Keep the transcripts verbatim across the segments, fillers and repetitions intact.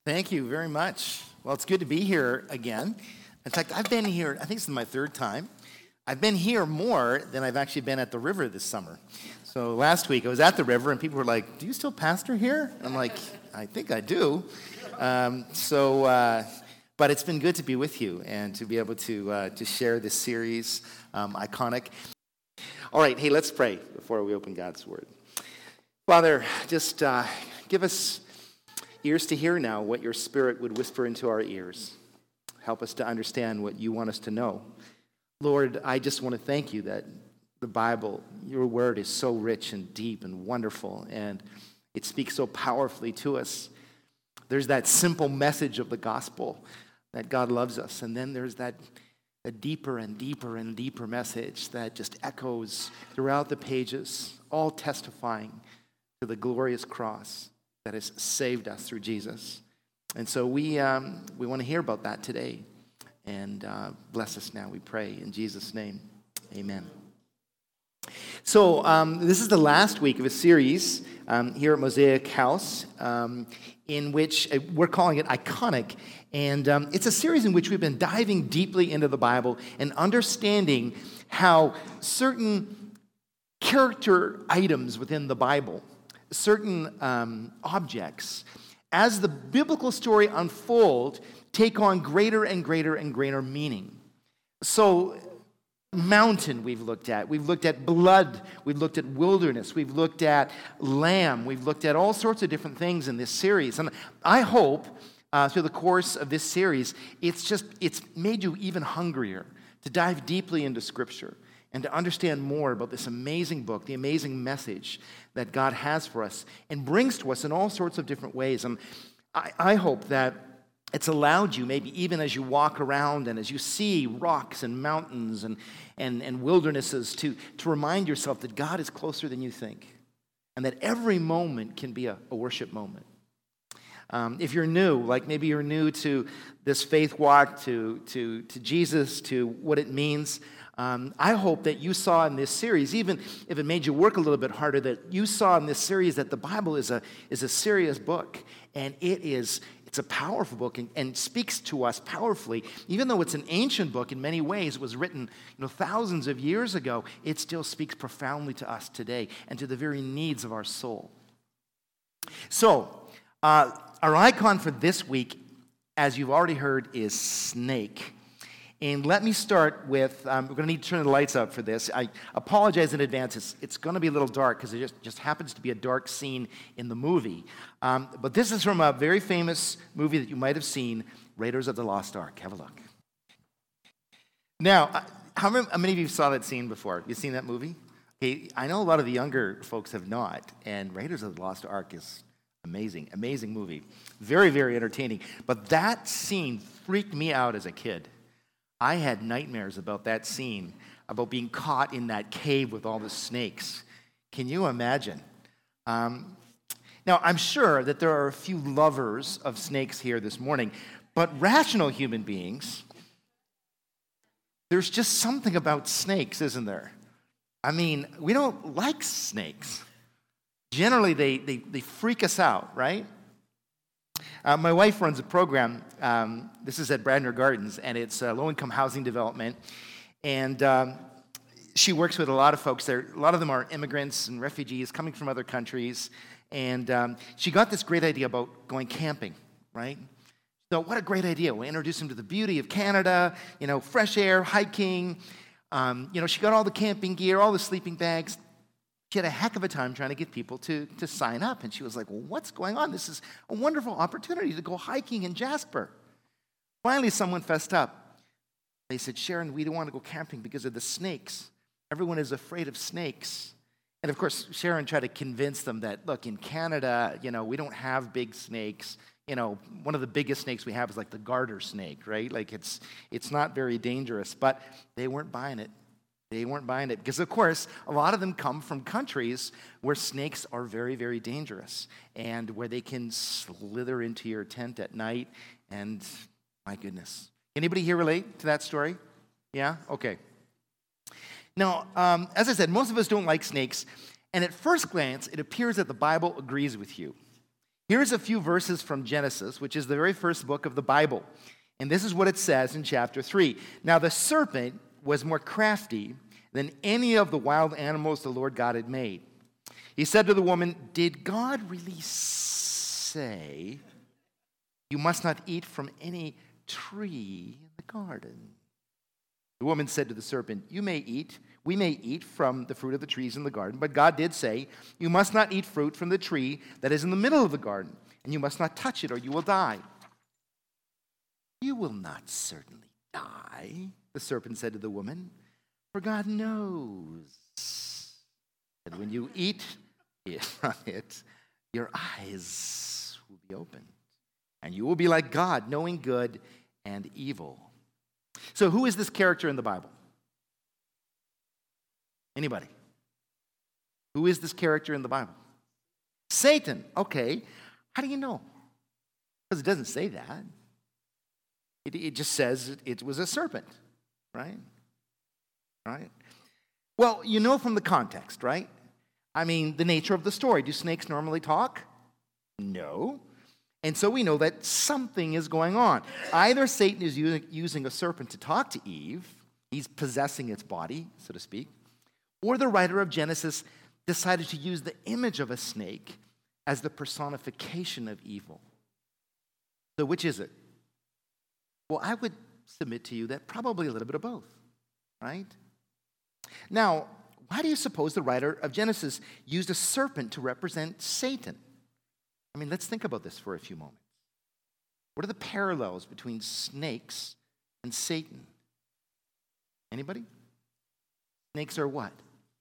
Thank you very much. Well, it's good to be here again. In fact, I've been here, I think this is my third time. I've been here more than I've actually been at the river this summer. So last week I was at the river and people were like, do you still pastor here? I'm like, I think I do. Um, so, uh, but it's been good to be with you and to be able to, uh, to share this series, um, Iconic. All right, hey, let's pray before we open God's Word. Father, just uh, give us ears to hear now what your Spirit would whisper into our ears. Help us to understand what you want us to know. Lord, I just want to thank you that the Bible, your word, is so rich and deep and wonderful, and it speaks so powerfully to us. There's that simple message of the gospel that God loves us, and then there's that a deeper and deeper and deeper message that just echoes throughout the pages, all testifying to the glorious cross that has saved us through Jesus. And so we um, we want to hear about that today. And uh, bless us now, we pray. In Jesus' name, amen. So um, this is the last week of a series um, here at Mosaic House um, in which uh, we're calling it Iconic. And um, it's a series in which we've been diving deeply into the Bible and understanding how certain character items within the Bible, certain um, objects, as the biblical story unfolds, take on greater and greater and greater meaning. So, mountain we've looked at. We've looked at blood. We've looked at wilderness. We've looked at lamb. We've looked at all sorts of different things in this series. And I hope uh, through the course of this series, it's just, it's made you even hungrier to dive deeply into Scripture and to understand more about this amazing book, the amazing message that God has for us and brings to us in all sorts of different ways. And I, I hope that it's allowed you, maybe even as you walk around and as you see rocks and mountains and, and, and wildernesses, to, to remind yourself that God is closer than you think and that every moment can be a, a worship moment. Um, if you're new, like maybe you're new to this faith walk, to, to, to Jesus, to what it means, Um, I hope that you saw in this series, even if it made you work a little bit harder, that you saw in this series that the Bible is a is a serious book, and it is it's a powerful book and, and speaks to us powerfully. Even though it's an ancient book in many ways, it was written you know thousands of years ago, it still speaks profoundly to us today and to the very needs of our soul. So, uh, our icon for this week, as you've already heard, is snake. And let me start with, um, we're going to need to turn the lights up for this. I apologize in advance. It's, it's going to be a little dark because it just, just happens to be a dark scene in the movie. Um, but this is from a very famous movie that you might have seen, Raiders of the Lost Ark. Have a look. Now, how many, how many of you saw that scene before? You seen that movie? Okay, I know a lot of the younger folks have not, and Raiders of the Lost Ark is amazing, amazing movie. Very, very entertaining. But that scene freaked me out as a kid. I had nightmares about that scene, about being caught in that cave with all the snakes. Can you imagine? Um, now, I'm sure that there are a few lovers of snakes here this morning, but rational human beings, there's just something about snakes, isn't there? I mean, we don't like snakes. Generally, they, they, they freak us out, right? Uh, my wife runs a program, um, this is at Bradner Gardens, and it's uh, low-income housing development, and um, she works with a lot of folks there. A lot of them are immigrants and refugees coming from other countries, and um, she got this great idea about going camping, right? So what a great idea. We introduced them to the beauty of Canada, you know, fresh air, hiking. Um, you know, she got all the camping gear, all the sleeping bags. She had a heck of a time trying to get people to, to sign up. And she was like, well, what's going on? This is a wonderful opportunity to go hiking in Jasper. Finally, someone fessed up. They said, Sharon, we don't want to go camping because of the snakes. Everyone is afraid of snakes. And of course, Sharon tried to convince them that, look, in Canada, you know, we don't have big snakes. You know, one of the biggest snakes we have is like the garter snake, right? Like it's it's not very dangerous. But they weren't buying it. They weren't buying it because, of course, a lot of them come from countries where snakes are very, very dangerous and where they can slither into your tent at night. And my goodness. Anybody here relate to that story? Yeah? Okay. Now, um, as I said, most of us don't like snakes. And at first glance, it appears that the Bible agrees with you. Here's a few verses from Genesis, which is the very first book of the Bible. And this is what it says in chapter three. Now the serpent was more crafty than any of the wild animals the Lord God had made. He said to the woman, "Did God really say you must not eat from any tree in the garden?" The woman said to the serpent, "You may eat, we may eat from the fruit of the trees in the garden, but God did say, you must not eat fruit from the tree that is in the middle of the garden, and you must not touch it or you will die." "You will not certainly die," the serpent said to the woman, "for God knows that when you eat from it, your eyes will be opened, and you will be like God, knowing good and evil." So who is this character in the Bible? Anybody? Who is this character in the Bible? Satan. Okay. How do you know? Because it doesn't say that. It, it just says it, it was a serpent, right? Right? Well, you know from the context, right? I mean, the nature of the story. Do snakes normally talk? No. And so we know that something is going on. Either Satan is using, using a serpent to talk to Eve, he's possessing its body, so to speak, or the writer of Genesis decided to use the image of a snake as the personification of evil. So which is it? Well, I would submit to you that probably a little bit of both, right? Now, why do you suppose the writer of Genesis used a serpent to represent Satan? I mean, let's think about this for a few moments. What are the parallels between snakes and Satan? Anybody? Snakes are what?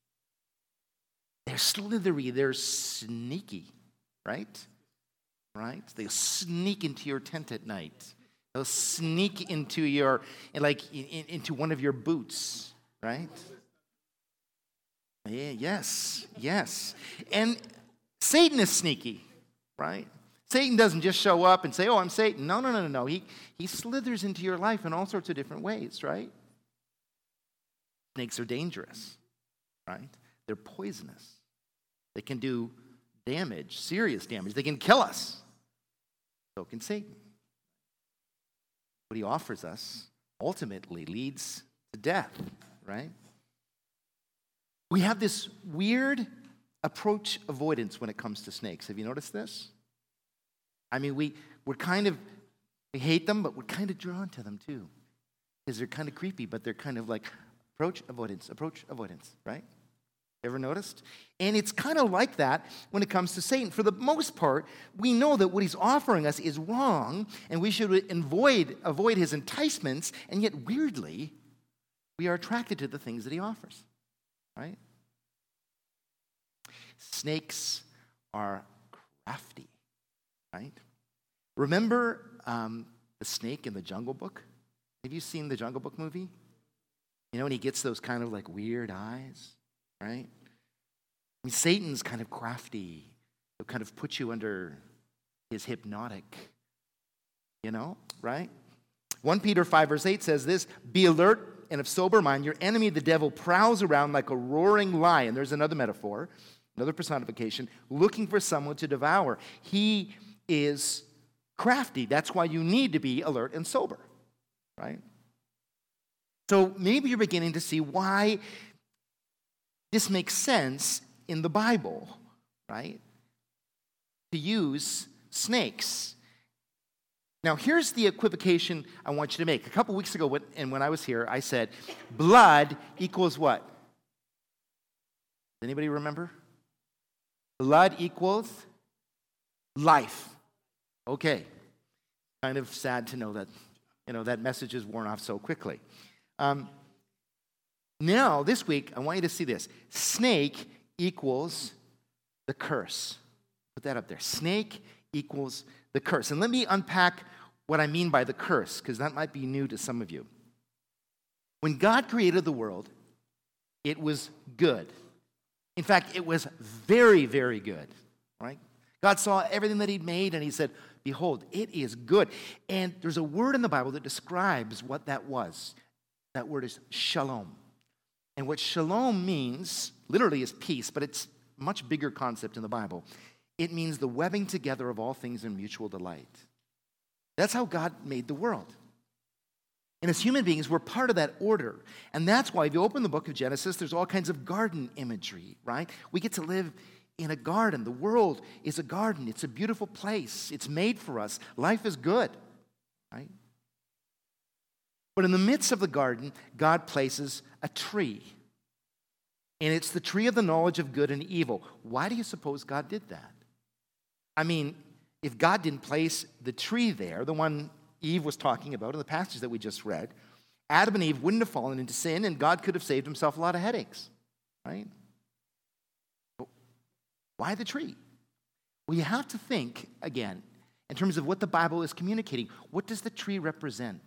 They're slithery, they're sneaky, right? Right? They'll sneak into your tent at night. They'll sneak into your, like, in, into one of your boots, right? Yeah, yes, yes. And Satan is sneaky, right? Satan doesn't just show up and say, "Oh, I'm Satan." No, no, no, no, no. He, he slithers into your life in all sorts of different ways, right? Snakes are dangerous, right? They're poisonous. They can do damage, serious damage. They can kill us. So can Satan. What he offers us ultimately leads to death, right? We have this weird approach avoidance when it comes to snakes. Have you noticed this? I mean, we, we're kind of, we hate them, but we're kind of drawn to them too. Because they're kind of creepy, but they're kind of like approach avoidance, approach avoidance, right? Ever noticed? And it's kind of like that when it comes to Satan. For the most part, we know that what he's offering us is wrong, and we should avoid, avoid his enticements, and yet weirdly, we are attracted to the things that he offers, right? Snakes are crafty, right? Remember um, the snake in the Jungle Book? Have you seen the Jungle Book movie? You know, when he gets those kind of like weird eyes, right? I mean, Satan's kind of crafty. He'll kind of put you under his hypnotic, you know, right? First Peter five verse eight says this, "Be alert and of sober mind. Your enemy, the devil, prowls around like a roaring lion." There's another metaphor, another personification, looking for someone to devour. He is crafty. That's why you need to be alert and sober, right? So maybe you're beginning to see why this makes sense in the Bible, right? To use snakes. Now, here's the equivocation I want you to make. A couple weeks ago, when, and when I was here, I said, blood equals what? Does anybody remember? Blood equals life. Okay. Kind of sad to know that, you know, that message is worn off so quickly. Um, now, this week, I want you to see this. Snake equals the curse. Put that up there. Snake equals the curse. And let me unpack what I mean by the curse, because that might be new to some of you. When God created the world, it was good. In fact, it was very, very good, right? God saw everything that he'd made, and he said, "Behold, it is good." And there's a word in the Bible that describes what that was. That word is shalom. And what shalom means, literally, is peace, but it's a much bigger concept in the Bible. It means the webbing together of all things in mutual delight. That's how God made the world. And as human beings, we're part of that order. And that's why if you open the book of Genesis, there's all kinds of garden imagery, right? We get to live in a garden. The world is a garden. It's a beautiful place. It's made for us. Life is good, right? But in the midst of the garden, God places a tree. And it's the tree of the knowledge of good and evil. Why do you suppose God did that? I mean, if God didn't place the tree there, the one Eve was talking about in the passage that we just read, Adam and Eve wouldn't have fallen into sin, and God could have saved himself a lot of headaches, right? But why the tree? Well, you have to think, again, in terms of what the Bible is communicating. What does the tree represent?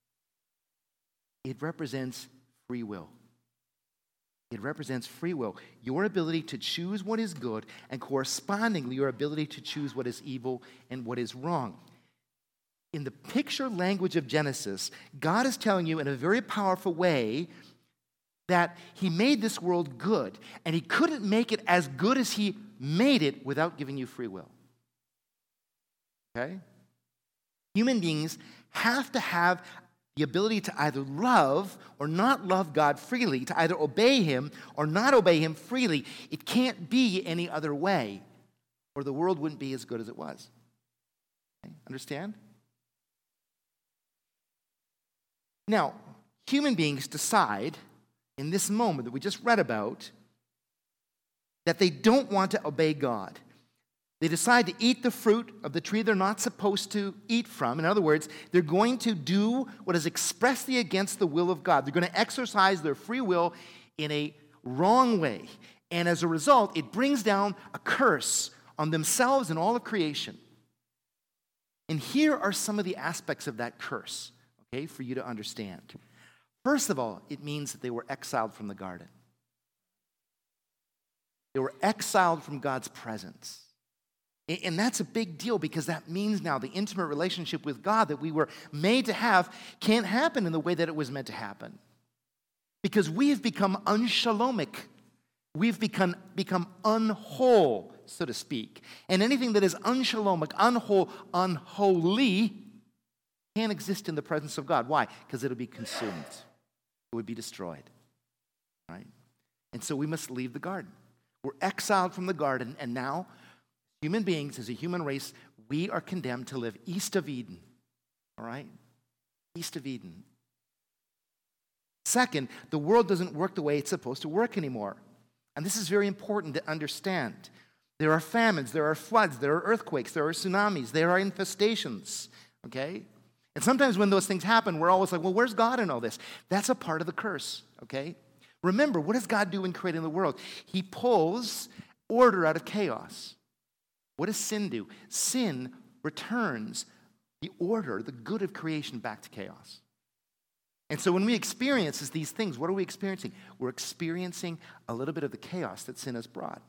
It represents free will. It represents free will, your ability to choose what is good, and correspondingly, your ability to choose what is evil and what is wrong. In the picture language of Genesis, God is telling you in a very powerful way that he made this world good, and he couldn't make it as good as he made it without giving you free will. Okay? Human beings have to have the ability to either love or not love God freely, to either obey him or not obey him freely. It can't be any other way, or the world wouldn't be as good as it was. Okay? Understand? Now, human beings decide in this moment that we just read about that they don't want to obey God. They decide to eat the fruit of the tree they're not supposed to eat from. In other words, they're going to do what is expressly against the will of God. They're going to exercise their free will in a wrong way. And as a result, it brings down a curse on themselves and all of creation. And here are some of the aspects of that curse, okay, for you to understand. First of all, it means that they were exiled from the garden. They were exiled from God's presence. And that's a big deal, because that means now the intimate relationship with God that we were made to have can't happen in the way that it was meant to happen. Because we have become unshalomic. We've become, become unwhole, so to speak. And anything that is unshalomic, unwhole, unholy can't exist in the presence of God. Why? Because it'll be consumed. It would be destroyed. Right? And so we must leave the garden. We're exiled from the garden, and now human beings, as a human race, we are condemned to live east of Eden. All right? East of Eden. Second, the world doesn't work the way it's supposed to work anymore. And this is very important to understand. There are famines, there are floods, there are earthquakes, there are tsunamis, there are infestations. Okay? And sometimes when those things happen, we're always like, well, where's God in all this? That's a part of the curse. Okay? Remember, what does God do in creating the world? He pulls order out of chaos. What does sin do? Sin returns the order, the good of creation back to chaos. And so when we experience these things, what are we experiencing? We're experiencing a little bit of the chaos that sin has brought.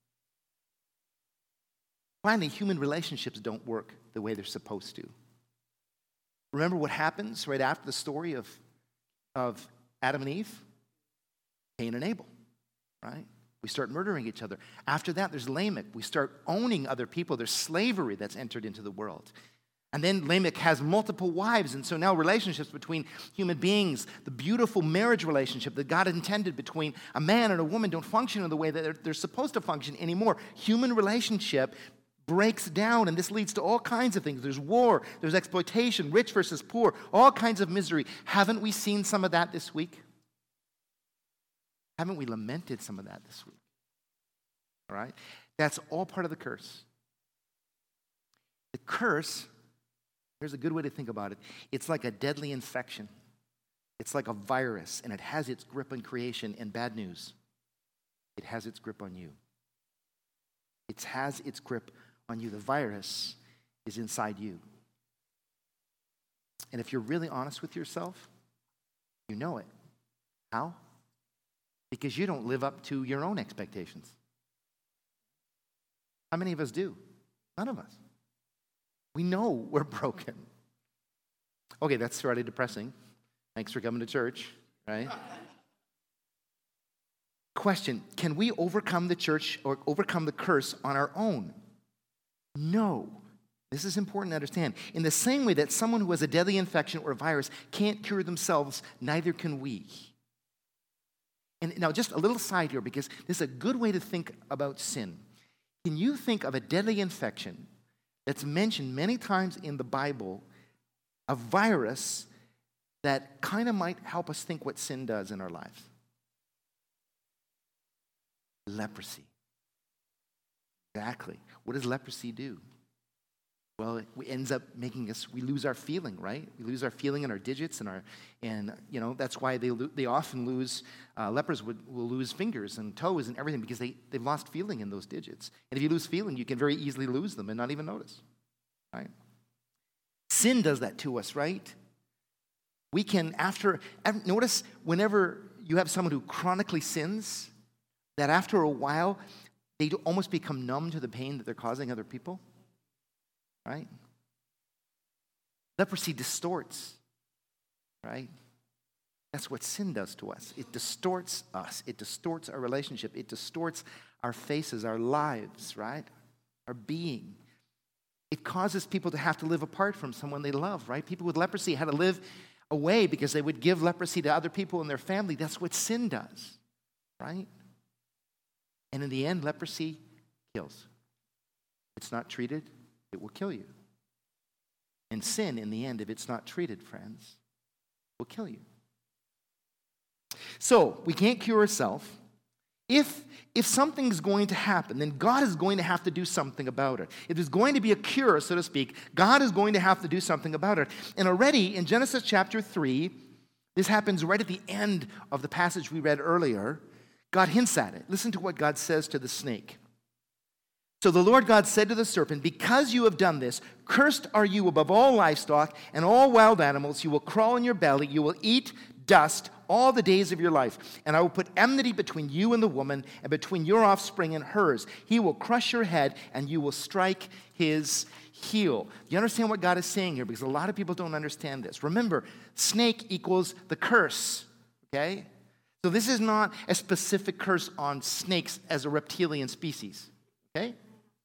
Finally, human relationships don't work the way they're supposed to. Remember what happens right after the story of, of Adam and Eve? Cain and Abel, right? We start murdering each other. After that, there's Lamech. We start owning other people. There's slavery that's entered into the world. And then Lamech has multiple wives, and so now relationships between human beings, the beautiful marriage relationship that God intended between a man and a woman, don't function in the way that they're, they're supposed to function anymore. Human relationship breaks down, and this leads to all kinds of things. There's war, there's exploitation, rich versus poor, all kinds of misery. Haven't we seen some of that this week? Haven't we lamented some of that this week? All right? That's all part of the curse. The curse, here's a good way to think about it. It's like a deadly infection. It's like a virus, and it has its grip on creation. And bad news, it has its grip on you. It has its grip on you. The virus is inside you. And if you're really honest with yourself, you know it. How? Because you don't live up to your own expectations. How many of us do? None of us. We know we're broken. Okay, that's fairly depressing. Thanks for coming to church, right? Question, can we overcome the church or overcome the curse on our own? No. This is important to understand. In the same way that someone who has a deadly infection or virus can't cure themselves, neither can we. And now just a little side here, because this is a good way to think about sin. Can you think of a deadly infection that's mentioned many times in the Bible, a virus that kind of might help us think what sin does in our lives? Leprosy. Exactly. What does leprosy do? Well, it ends up making us, we lose our feeling, right? We lose our feeling in our digits and our, and you know, that's why they lo- they often lose, uh, lepers would, will lose fingers and toes and everything because they, they've lost feeling in those digits. And if you lose feeling, you can very easily lose them and not even notice, right? Sin does that to us, right? We can, after, notice whenever you have someone who chronically sins, that after a while, they almost become numb to the pain that they're causing other people. Right? Leprosy distorts, right? That's what sin does to us. It distorts us. It distorts our relationship. It distorts our faces, our lives, right? Our being. It causes people to have to live apart from someone they love, right? People with leprosy had to live away because they would give leprosy to other people in their family. That's what sin does, right? And in the end, leprosy kills. It's not treated, it will kill you. And sin, in the end, if it's not treated, friends, will kill you. So, we can't cure ourselves. If, if something's going to happen, then God is going to have to do something about it. If there's going to be a cure, so to speak, God is going to have to do something about it. And already in Genesis chapter three, this happens right at the end of the passage we read earlier, God hints at it. Listen to what God says to the snake. So the Lord God said to the serpent, because you have done this, cursed are you above all livestock and all wild animals. You will crawl in your belly. You will eat dust all the days of your life. And I will put enmity between you and the woman, and between your offspring and hers. He will crush your head, and you will strike his heel. You understand what God is saying here? Because a lot of people don't understand this. Remember, snake equals the curse, okay? So this is not a specific curse on snakes as a reptilian species, okay?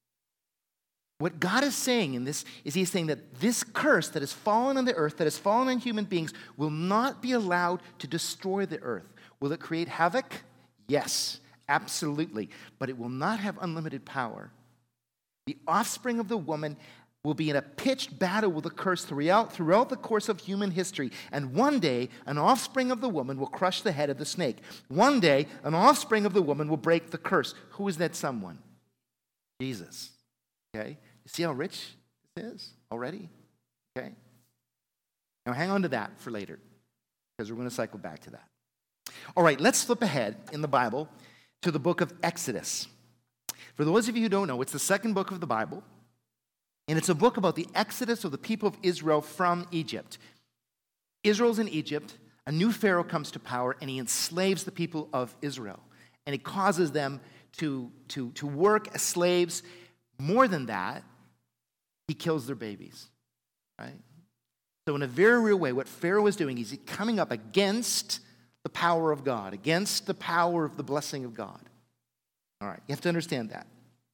What God is saying in this is he's saying that this curse that has fallen on the earth, that has fallen on human beings, will not be allowed to destroy the earth. Will it create havoc? Yes, absolutely. But it will not have unlimited power. The offspring of the woman will be in a pitched battle with the curse throughout, throughout the course of human history. And one day, an offspring of the woman will crush the head of the snake. One day, an offspring of the woman will break the curse. Who is that someone? Jesus. Okay? You see how rich this is already? Okay? Now hang on to that for later, because we're going to cycle back to that. All right, let's flip ahead in the Bible to the book of Exodus. For those of you who don't know, it's the second book of the Bible, and it's a book about the exodus of the people of Israel from Egypt. Israel's in Egypt, a new Pharaoh comes to power, and he enslaves the people of Israel. And he causes them to, to, to work as slaves. More than that, he kills their babies, right? So in a very real way, what Pharaoh is doing is he's coming up against the power of God, against the power of the blessing of God. All right, you have to understand that.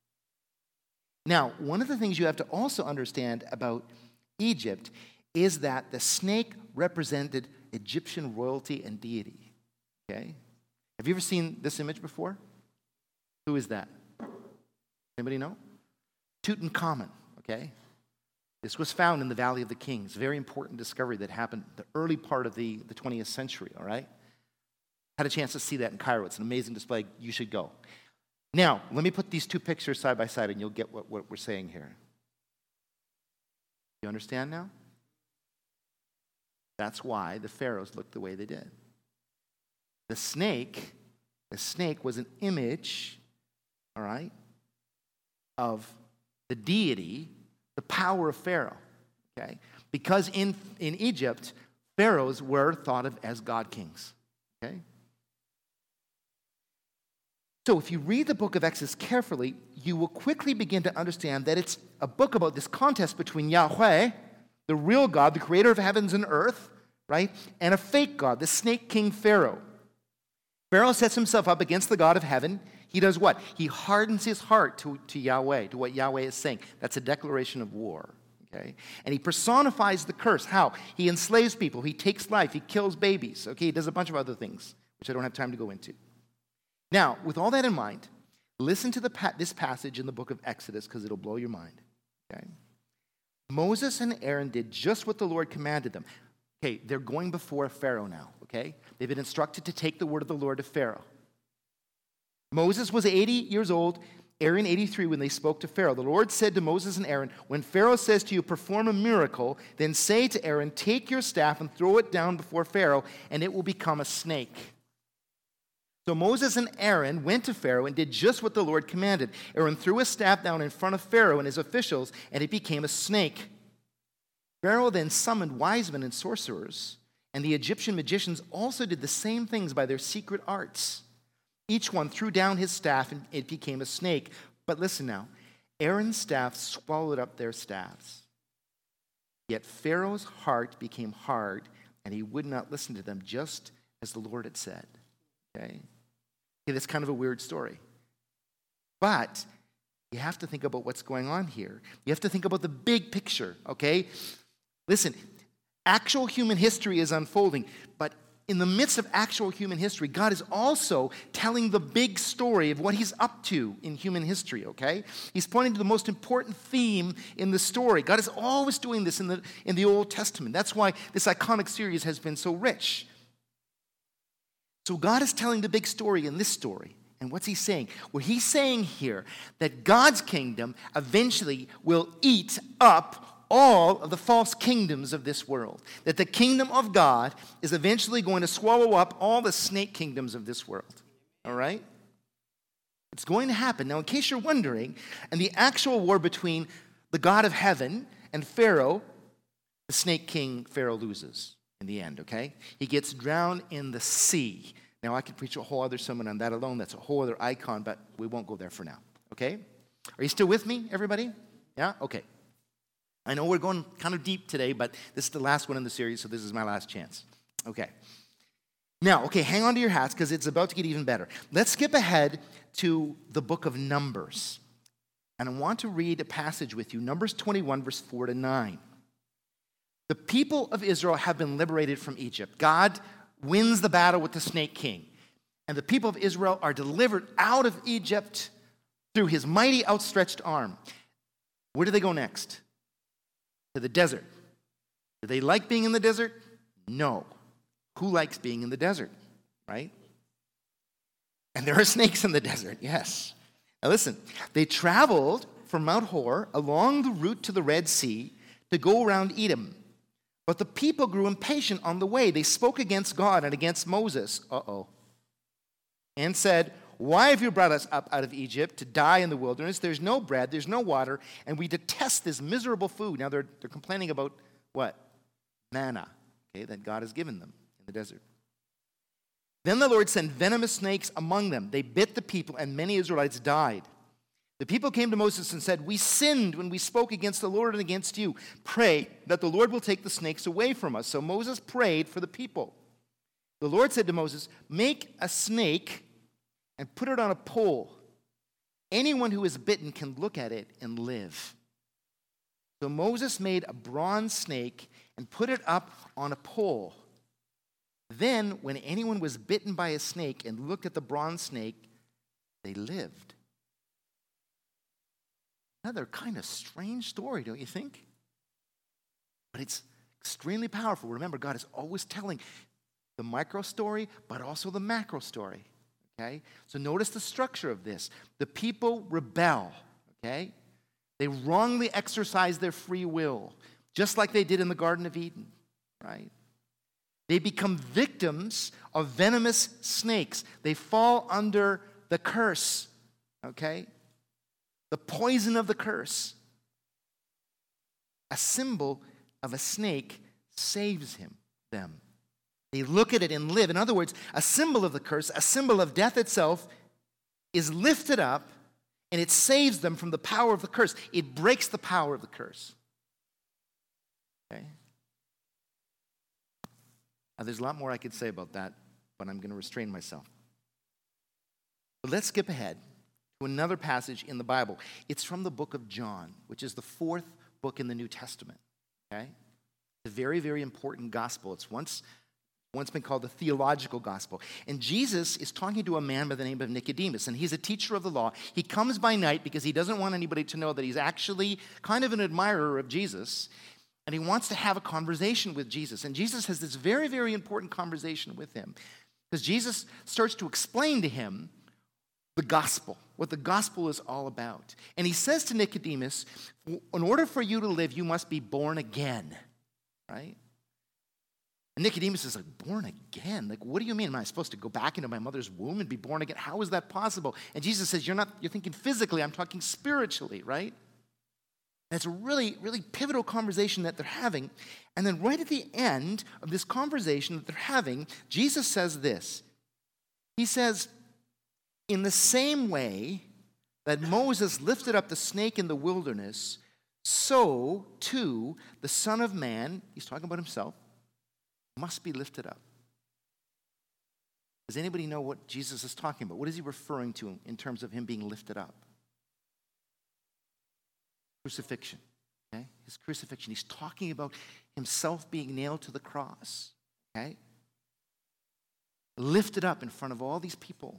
Now, one of the things you have to also understand about Egypt is that the snake represented Egyptian royalty and deity, okay? Have you ever seen this image before? Who is that? Anybody know? Tutankhamun, okay? This was found in the Valley of the Kings. Very important discovery that happened the early part of the, the twentieth century, all right? Had a chance to see that in Cairo. It's an amazing display. You should go. Now, let me put these two pictures side by side and you'll get what, what we're saying here. You understand now? That's why the pharaohs looked the way they did. The snake, the snake was an image, all right, of the deity, the power of Pharaoh, okay? Because in, in Egypt, pharaohs were thought of as god kings, okay? So if you read the book of Exodus carefully, you will quickly begin to understand that it's a book about this contest between Yahweh, the real God, the creator of heavens and earth, right, and a fake god, the snake king Pharaoh. Pharaoh sets himself up against the God of heaven. He does what? He hardens his heart to, to Yahweh, to what Yahweh is saying. That's a declaration of war. Okay? And he personifies the curse. How? He enslaves people. He takes life. He kills babies. Okay? He does a bunch of other things, which I don't have time to go into. Now, with all that in mind, listen to the pa- this passage in the book of Exodus because it'll blow your mind. Okay? Moses and Aaron did just what the Lord commanded them. Okay, they're going before Pharaoh now, okay? They've been instructed to take the word of the Lord to Pharaoh. Moses was eighty years old, Aaron eighty-three when they spoke to Pharaoh. The Lord said to Moses and Aaron, when Pharaoh says to you, perform a miracle, then say to Aaron, take your staff and throw it down before Pharaoh, and it will become a snake. So Moses and Aaron went to Pharaoh and did just what the Lord commanded. Aaron threw his staff down in front of Pharaoh and his officials, and it became a snake. Pharaoh then summoned wise men and sorcerers, and the Egyptian magicians also did the same things by their secret arts. Each one threw down his staff, and it became a snake. But listen now, Aaron's staff swallowed up their staffs. Yet Pharaoh's heart became hard, and he would not listen to them, just as the Lord had said. Okay? Okay, that's kind of a weird story. But you have to think about what's going on here. You have to think about the big picture, okay? Listen, actual human history is unfolding, but in the midst of actual human history, God is also telling the big story of what he's up to in human history, okay? He's pointing to the most important theme in the story. God is always doing this in the, in the Old Testament. That's why this iconic series has been so rich. So God is telling the big story in this story. And what's he saying? Well, he's saying here that God's kingdom eventually will eat up all of the false kingdoms of this world. That the kingdom of God is eventually going to swallow up all the snake kingdoms of this world. All right? It's going to happen. Now, in case you're wondering, in the actual war between the God of heaven and Pharaoh, the snake king Pharaoh loses in the end, okay? He gets drowned in the sea. Now, I could preach a whole other sermon on that alone. That's a whole other icon, but we won't go there for now, okay? Are you still with me, everybody? Yeah? Okay. I know we're going kind of deep today, but this is the last one in the series, so this is my last chance. Okay. Now, okay, hang on to your hats because it's about to get even better. Let's skip ahead to the book of Numbers. And I want to read a passage with you, Numbers twenty-one, verse four to nine. The people of Israel have been liberated from Egypt. God wins the battle with the snake king. And the people of Israel are delivered out of Egypt through his mighty outstretched arm. Where do they go next? To the desert. Do they like being in the desert? No. Who likes being in the desert, right? And there are snakes in the desert, yes. Now listen, they traveled from Mount Hor along the route to the Red Sea to go around Edom. But the people grew impatient on the way. They spoke against God and against Moses, uh-oh, and said, why have you brought us up out of Egypt to die in the wilderness? There's no bread, there's no water, and we detest this miserable food. Now they're, they're complaining about what? Manna, okay, that God has given them in the desert. Then the Lord sent venomous snakes among them. They bit the people, and many Israelites died. The people came to Moses and said, we sinned when we spoke against the Lord and against you. Pray that the Lord will take the snakes away from us. So Moses prayed for the people. The Lord said to Moses, make a snake and put it on a pole. Anyone who is bitten can look at it and live. So Moses made a bronze snake and put it up on a pole. Then, when anyone was bitten by a snake and looked at the bronze snake, they lived. Another kind of strange story, don't you think? But it's extremely powerful. Remember, God is always telling the micro story, but also the macro story. Okay? So notice the structure of this. The people rebel, okay? They wrongly exercise their free will, just like they did in the Garden of Eden, right? They become victims of venomous snakes. They fall under the curse, okay? The poison of the curse. A symbol of a snake saves him, them. They look at it and live. In other words, a symbol of the curse, a symbol of death itself, is lifted up and it saves them from the power of the curse. It breaks the power of the curse. Okay? Now, there's a lot more I could say about that, but I'm going to restrain myself. But let's skip ahead to another passage in the Bible. It's from the book of John, which is the fourth book in the New Testament. Okay? It's a very, very important gospel. It's once, once been called the theological gospel. And Jesus is talking to a man by the name of Nicodemus, and he's a teacher of the law. He comes by night because he doesn't want anybody to know that he's actually kind of an admirer of Jesus, and he wants to have a conversation with Jesus. And Jesus has this very, very important conversation with him because Jesus starts to explain to him the gospel, what the gospel is all about. And he says to Nicodemus, in order for you to live, you must be born again, right? And Nicodemus is like, born again? Like, what do you mean? Am I supposed to go back into my mother's womb and be born again? How is that possible? And Jesus says, you're not, you're thinking physically, I'm talking spiritually, right? And it's a really, really pivotal conversation that they're having. And then right at the end of this conversation that they're having, Jesus says this. He says, in the same way that Moses lifted up the snake in the wilderness, so too the Son of Man, he's talking about himself, must be lifted up. Does anybody know what Jesus is talking about? What is he referring to in terms of him being lifted up? Crucifixion. Okay? His crucifixion. He's talking about himself being nailed to the cross. Okay? Lifted up in front of all these people.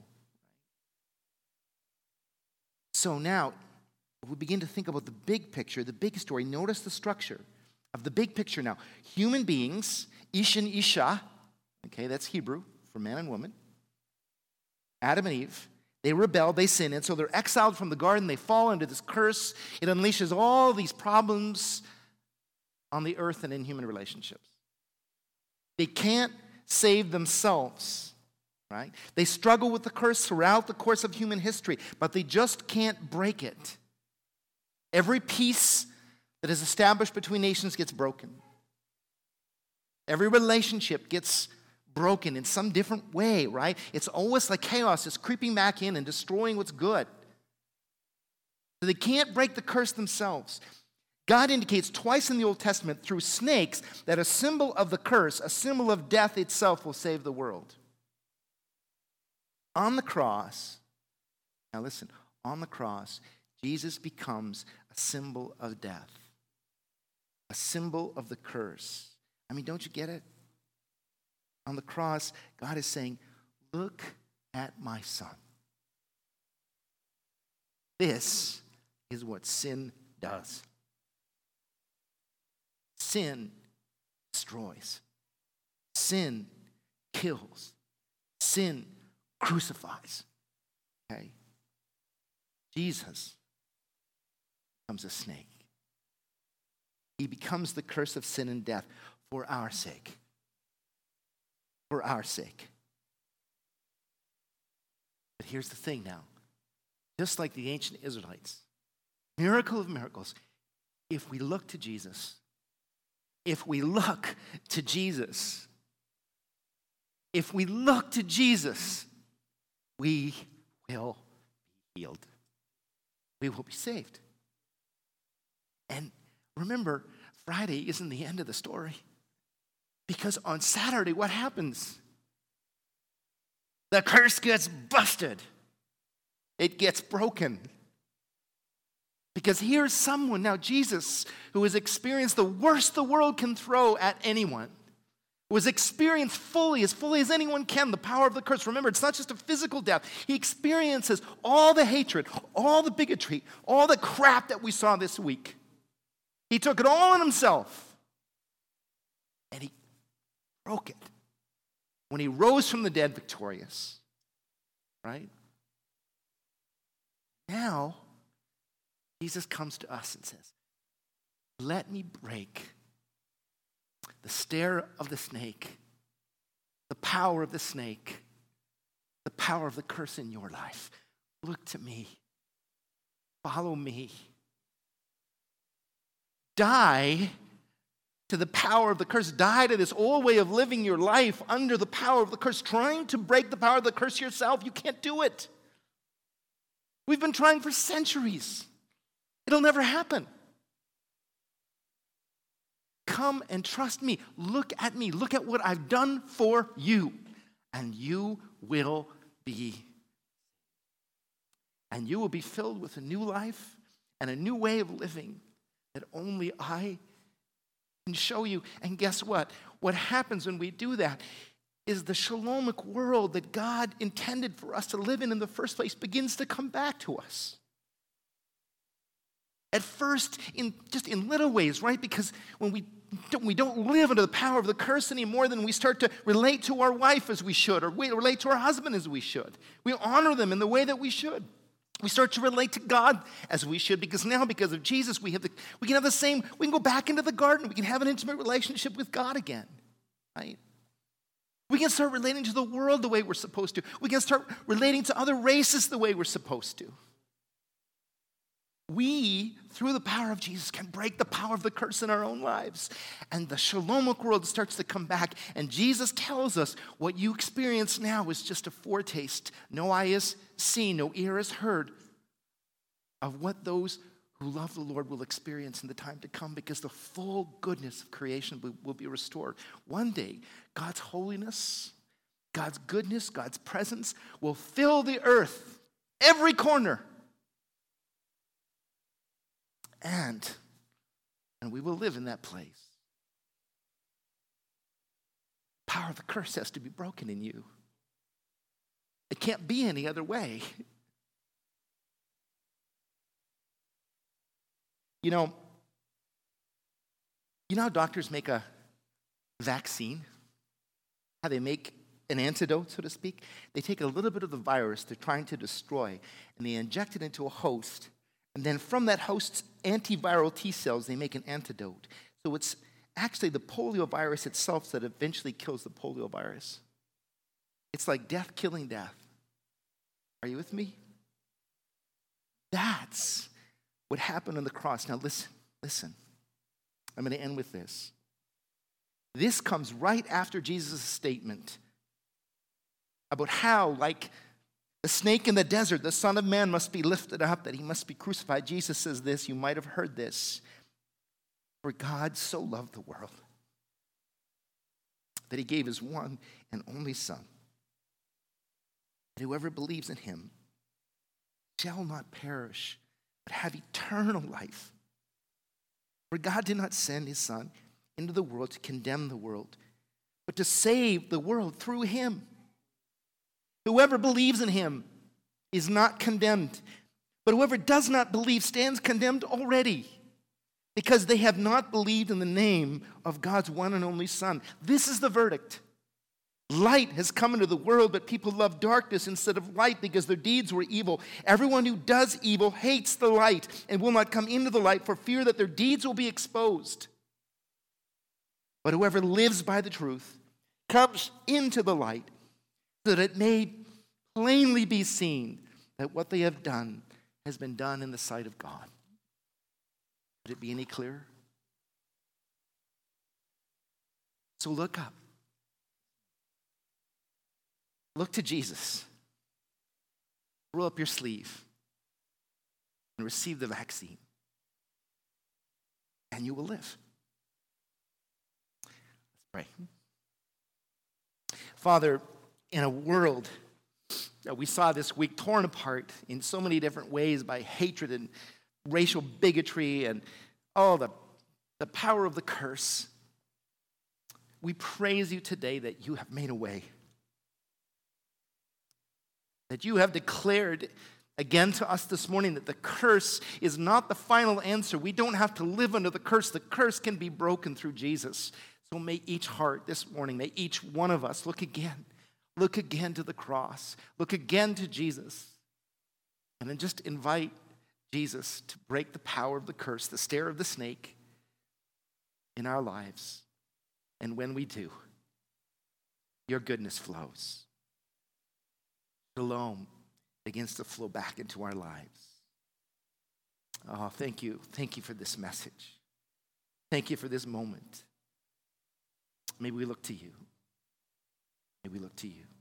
So now, if we begin to think about the big picture, the big story, notice the structure of the big picture now. Human beings, Ish and Isha, okay, that's Hebrew for man and woman. Adam and Eve, they rebel, they sin, and so they're exiled from the garden. They fall into this curse. It unleashes all these problems on the earth and in human relationships. They can't save themselves. Right? They struggle with the curse throughout the course of human history, but they just can't break it. Every peace that is established between nations gets broken. Every relationship gets broken in some different way, right? It's almost like chaos is creeping back in and destroying what's good. So they can't break the curse themselves. God indicates twice in the Old Testament through snakes that a symbol of the curse, a symbol of death itself, will save the world. On the cross, now listen, on the cross, Jesus becomes a symbol of death, a symbol of the curse. I mean, don't you get it? On the cross, God is saying, look at my son. This is what sin does. Sin destroys. Sin kills. Sin crucifies. Okay? Jesus becomes a snake. He becomes the curse of sin and death for our sake. For our sake. But here's the thing now. Just like the ancient Israelites, miracle of miracles, if we look to Jesus, if we look to Jesus, if we look to Jesus, we will be healed. We will be saved. And remember, Friday isn't the end of the story. Because on Saturday, what happens? The curse gets busted. It gets broken. Because here's someone, now Jesus, who has experienced the worst the world can throw at anyone, who has experienced fully, as fully as anyone can, the power of the curse. Remember, it's not just a physical death. He experiences all the hatred, all the bigotry, all the crap that we saw this week. He took it all on himself. And he broke it when he rose from the dead victorious. Right? Now, Jesus comes to us and says, let me break the stare of the snake, the power of the snake, the power of the curse in your life. Look to me. Follow me. Die to the power of the curse. Die to this old way of living your life under the power of the curse. Trying to break the power of the curse yourself, you can't do it. We've been trying for centuries. It'll never happen. Come and trust me. Look at me. Look at what I've done for you. And you will be. And you will be filled with a new life and a new way of living that only I can show you. And guess what? What happens when we do that is the shalomik world that God intended for us to live in in the first place begins to come back to us. At first, in just in little ways, right? Because when we don't, we don't live under the power of the curse anymore, then we start to relate to our wife as we should, or we relate to our husband as we should. We honor them in the way that we should. We start to relate to God as we should, because now, because of Jesus, we have the we can have the same. We can go back into the garden. We can have an intimate relationship with God again, right? We can start relating to the world the way we're supposed to. We can start relating to other races the way we're supposed to. We, through the power of Jesus, can break the power of the curse in our own lives. And the shalomik world starts to come back. And Jesus tells us what you experience now is just a foretaste. No eye has seen, no ear has heard of what those who love the Lord will experience in the time to come, because the full goodness of creation will, will be restored. One day, God's holiness, God's goodness, God's presence will fill the earth, every corner. And, and we will live in that place. The power of the curse has to be broken in you. It can't be any other way. You know, you know how doctors make a vaccine? How they make an antidote, so to speak? They take a little bit of the virus they're trying to destroy, and they inject it into a host. And then from that host's antiviral T cells, they make an antidote. So it's actually the poliovirus itself that eventually kills the poliovirus. It's like death killing death. Are you with me? That's what happened on the cross. Now listen, listen. I'm going to end with this. This comes right after Jesus' statement about how, like the snake in the desert, the Son of Man must be lifted up, that he must be crucified. Jesus says this, you might have heard this. For God so loved the world that he gave his one and only Son, that whoever believes in him shall not perish, but have eternal life. For God did not send his Son into the world to condemn the world, but to save the world through him. Whoever believes in him is not condemned, but whoever does not believe stands condemned already, because they have not believed in the name of God's one and only Son. This is the verdict. Light has come into the world, but people love darkness instead of light because their deeds were evil. Everyone who does evil hates the light and will not come into the light for fear that their deeds will be exposed. But whoever lives by the truth comes into the light so that it may plainly be seen that what they have done has been done in the sight of God. Could it be any clearer? So look up. Look to Jesus. Roll up your sleeve and receive the vaccine, and you will live. Let's pray. Father, in a world that we saw this week torn apart in so many different ways by hatred and racial bigotry and all the, the power of the curse, we praise you today that you have made a way. That you have declared again to us this morning that the curse is not the final answer. We don't have to live under the curse. The curse can be broken through Jesus. So may each heart this morning, may each one of us look again. Look again to the cross. Look again to Jesus. And then just invite Jesus to break the power of the curse, the stare of the snake in our lives. And when we do, your goodness flows. Shalom begins to flow back into our lives. Oh, thank you. Thank you for this message. Thank you for this moment. May we look to you. May we look to you.